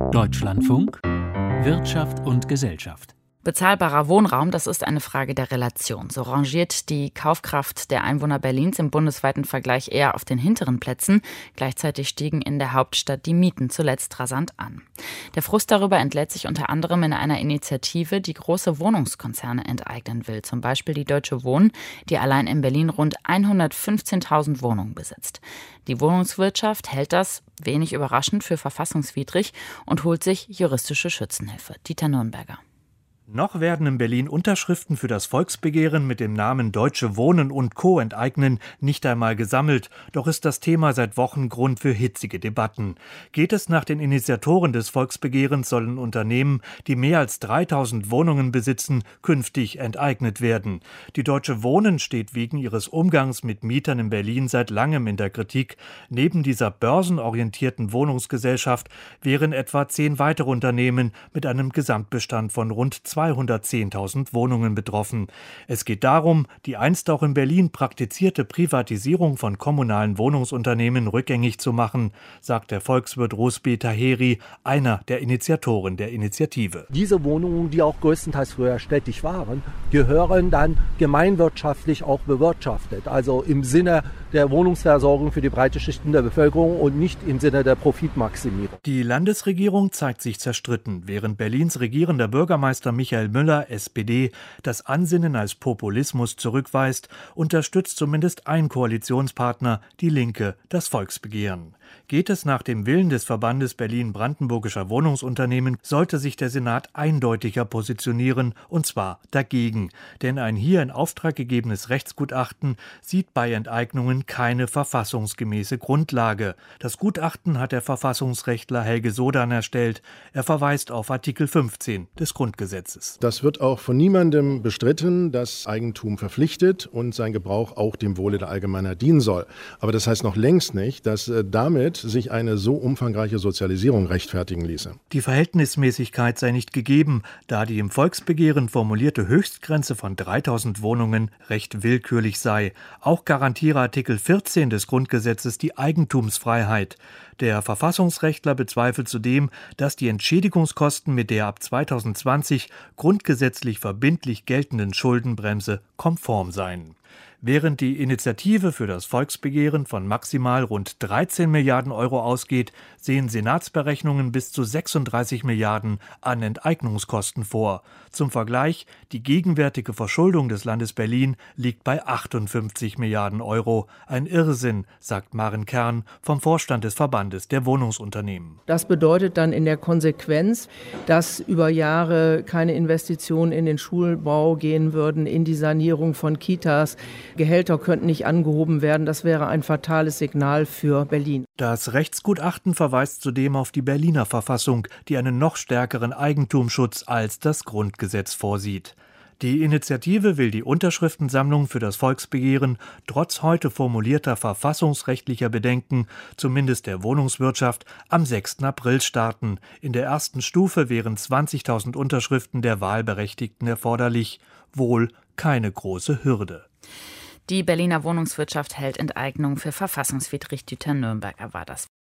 Deutschlandfunk Wirtschaft und Gesellschaft. Bezahlbarer Wohnraum, das ist eine Frage der Relation. So rangiert die Kaufkraft der Einwohner Berlins im bundesweiten Vergleich eher auf den hinteren Plätzen. Gleichzeitig stiegen in der Hauptstadt die Mieten zuletzt rasant an. Der Frust darüber entlädt sich unter anderem in einer Initiative, die große Wohnungskonzerne enteignen will. Zum Beispiel die Deutsche Wohnen, die allein in Berlin rund 115.000 Wohnungen besitzt. Die Wohnungswirtschaft hält das, wenig überraschend, für verfassungswidrig und holt sich juristische Schützenhilfe. Dieter Nürnberger. Noch werden in Berlin Unterschriften für das Volksbegehren mit dem Namen Deutsche Wohnen und Co. enteignen nicht einmal gesammelt. Doch ist das Thema seit Wochen Grund für hitzige Debatten. Geht es nach den Initiatoren des Volksbegehrens, sollen Unternehmen, die mehr als 3000 Wohnungen besitzen, künftig enteignet werden. Die Deutsche Wohnen steht wegen ihres Umgangs mit Mietern in Berlin seit langem in der Kritik. Neben dieser börsenorientierten Wohnungsgesellschaft wären etwa 10 weitere Unternehmen mit einem Gesamtbestand von rund 210.000 Wohnungen betroffen. Es geht darum, die einst auch in Berlin praktizierte Privatisierung von kommunalen Wohnungsunternehmen rückgängig zu machen, sagt der Volkswirt Rusbi Taheri, einer der Initiatoren der Initiative. Diese Wohnungen, die auch größtenteils früher städtisch waren, gehören dann gemeinwirtschaftlich auch bewirtschaftet. Also im Sinne der Wohnungsversorgung für die breite Schichten der Bevölkerung und nicht im Sinne der Profitmaximierung. Die Landesregierung zeigt sich zerstritten, während Berlins regierender Bürgermeister Michael Müller, SPD, das Ansinnen als Populismus zurückweist, unterstützt zumindest ein Koalitionspartner, die Linke, das Volksbegehren. Geht es nach dem Willen des Verbandes Berlin-Brandenburgischer Wohnungsunternehmen, sollte sich der Senat eindeutiger positionieren, und zwar dagegen. Denn ein hier in Auftrag gegebenes Rechtsgutachten sieht bei Enteignungen keine verfassungsgemäße Grundlage. Das Gutachten hat der Verfassungsrechtler Helge Sodan erstellt. Er verweist auf Artikel 15 des Grundgesetzes. Das wird auch von niemandem bestritten, dass Eigentum verpflichtet und sein Gebrauch auch dem Wohle der Allgemeinheit dienen soll. Aber das heißt noch längst nicht, dass damit sich eine so umfangreiche Sozialisierung rechtfertigen ließe. Die Verhältnismäßigkeit sei nicht gegeben, da die im Volksbegehren formulierte Höchstgrenze von 3000 Wohnungen recht willkürlich sei. Auch garantiere Artikel 14 des Grundgesetzes die Eigentumsfreiheit. Der Verfassungsrechtler bezweifelt zudem, dass die Entschädigungskosten mit der ab 2020 grundgesetzlich verbindlich geltenden Schuldenbremse konform seien. Während die Initiative für das Volksbegehren von maximal rund 13 Milliarden Euro ausgeht, sehen Senatsberechnungen bis zu 36 Milliarden an Enteignungskosten vor. Zum Vergleich, die gegenwärtige Verschuldung des Landes Berlin liegt bei 58 Milliarden Euro. Ein Irrsinn, sagt Maren Kern vom Vorstand des Verbandes der Wohnungsunternehmen. Das bedeutet dann in der Konsequenz, dass über Jahre keine Investitionen in den Schulbau gehen würden, in die Sanierung von Kitas. Gehälter könnten nicht angehoben werden. Das wäre ein fatales Signal für Berlin. Das Rechtsgutachten verweist zudem auf die Berliner Verfassung, die einen noch stärkeren Eigentumsschutz als das Grundgesetz vorsieht. Die Initiative will die Unterschriftensammlung für das Volksbegehren trotz heute formulierter verfassungsrechtlicher Bedenken, zumindest der Wohnungswirtschaft, am 6. April starten. In der ersten Stufe wären 20.000 Unterschriften der Wahlberechtigten erforderlich. Wohl keine große Hürde. Die Berliner Wohnungswirtschaft hält Enteignung für verfassungswidrig. Dieter Nürnberger war das.